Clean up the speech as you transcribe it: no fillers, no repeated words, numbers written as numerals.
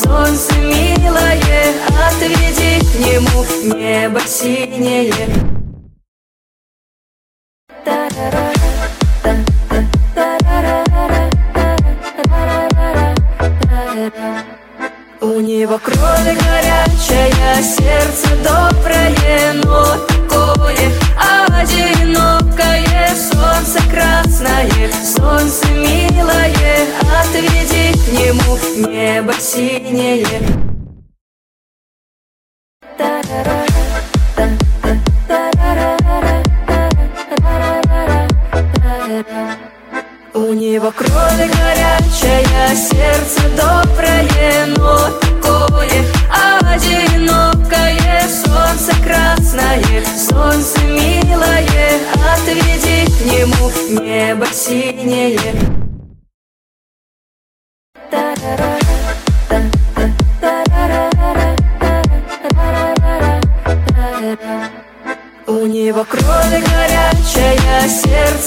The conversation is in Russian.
солнце милое, отведи к нему небо синее. У него кровь горячая, сердце доброе, но такое одинокое. Солнце красное, солнце милое, отведи к нему небо синее. У него кровь горячая, сердце доброе, но такое одинокое. Солнце красное, солнце милое, отведи к нему небо синее. У него кровь горячая, сердце